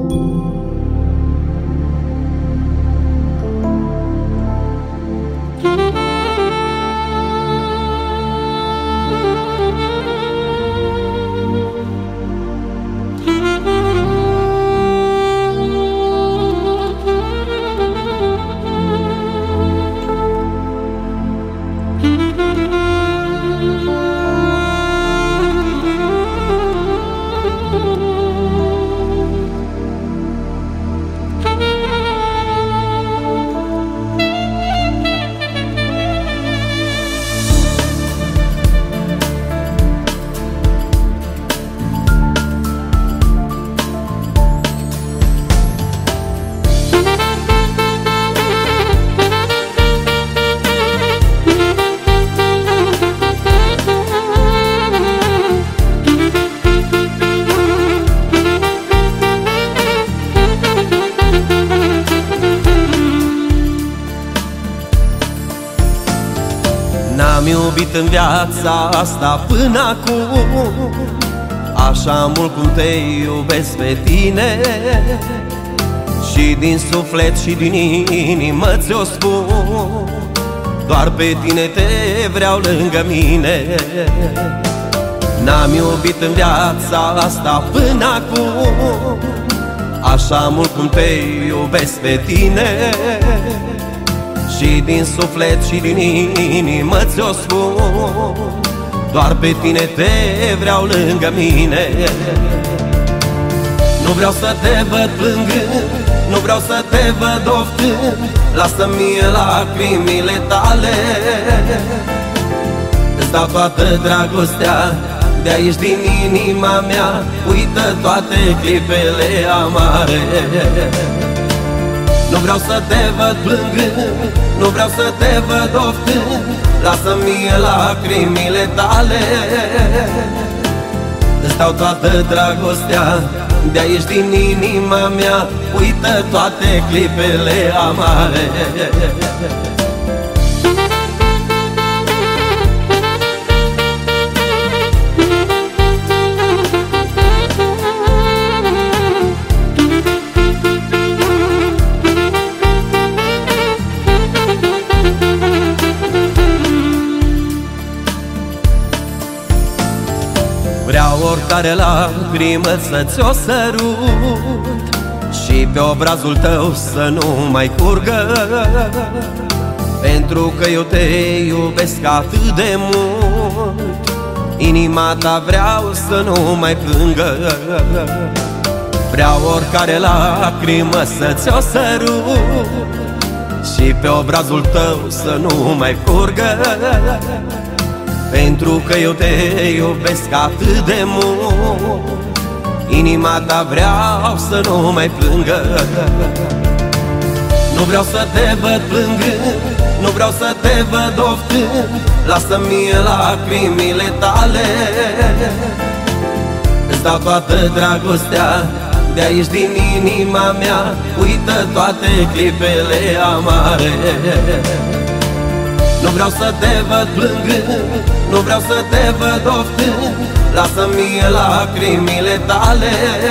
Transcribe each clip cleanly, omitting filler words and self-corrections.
N-am iubit în viața asta până acum așa mult cum te iubesc pe tine, și din suflet și din inimă ți-o spun, doar pe tine te vreau lângă mine. N-am iubit în viața asta până acum așa mult cum te iubesc pe tine, și din suflet și din inimă ți-o spun, doar pe tine te vreau lângă mine. Nu vreau să te văd plângând, nu vreau să te văd oftând, lasă-mi mie lacrimile tale. Îți dau toată dragostea de aici din inima mea, uită toate clipele amare. Nu vreau să te văd plângând, nu vreau să te văd oftând, lasă-mi mie lacrimile tale. Îți dau toată dragostea de aici din inima mea, uită toate clipele amare. Vreau oricare lacrimă să ți-o sărut, și pe obrazul tău să nu mai curgă, pentru că eu te iubesc atât de mult, inima ta vreau să nu mai plângă. Vreau oricare lacrimă să ți-o sărut, și pe obrazul tău să nu mai curgă, pentru că eu te iubesc atât de mult, inima ta vreau să nu mai plângă. Nu vreau să te văd plângând, nu vreau să te văd oftând, lasă-mi mie lacrimile tale. Îți dau toată dragostea de aici din inima mea, uită toate clipele amare. Nu vreau să te văd plângând, nu vreau să te văd oftând, lasă-mi mie lacrimile tale.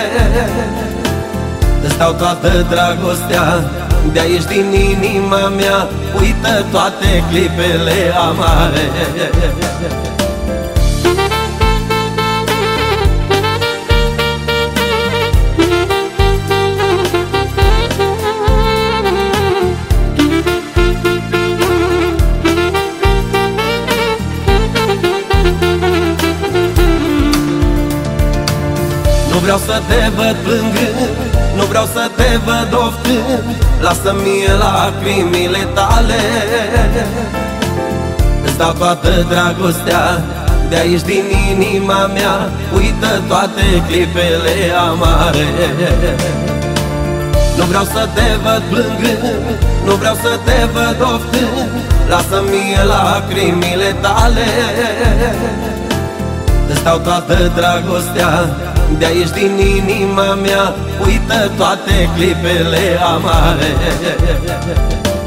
Îți dau toată dragostea de aici din inima mea, uită toate clipele amare. Nu vreau să te văd plângând, nu vreau să te văd oftând, lasă-mi mie lacrimile tale. Îți dau toată dragostea de aici din inima mea, uită toate clipele amare. Nu vreau să te văd plângând, nu vreau să te văd oftând, lasă-mi mie lacrimile tale. Îți dau toată dragostea de aici din inima mea, uită toate clipele amare.